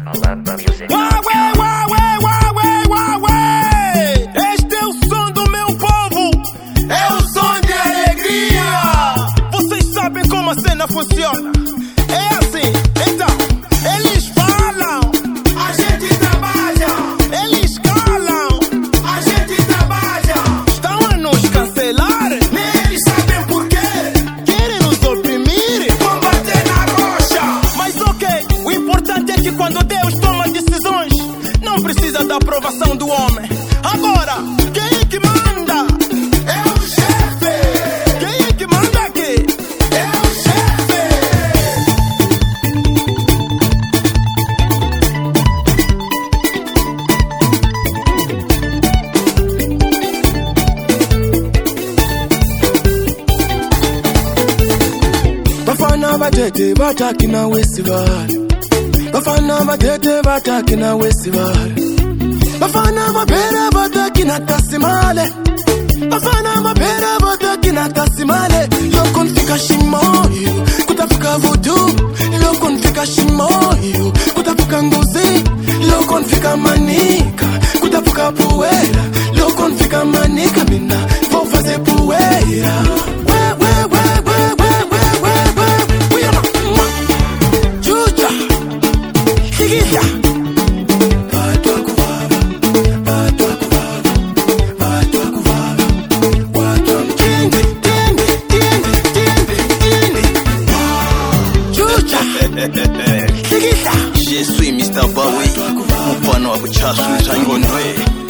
Este é o som do meu povo, é o som de alegria. Vocês sabem como a cena funciona. É assim, então, eles falam, a gente trabalha. eles calam, A gente trabalha. estão a nos cancelar, Nem eles sabem por quê. querem nos oprimir. Vão bater na rocha. Mas ok, o importante é que quando Deus toma decisões, não precisa da aprovação do homem. Agora, quem é que manda? É o chefe. Quem é que manda aqui? É o chefe. Bafana batete bataki na wesibali. Bafana batete bataki na wesibali. Bafana mapera bataki na tasimale. Bafana mapera bataki na tasimale. Loko nfika shimoyo kutafuka vudu. Loko nfika shimoyo kutafuka nguzi. Loko nfika manika kutafuka puwera. Loko nfika manika mina vou fazer puwera. Chucha Kikita Je suis Mr. Bowie, mfano wa kuchasu za ngondwe.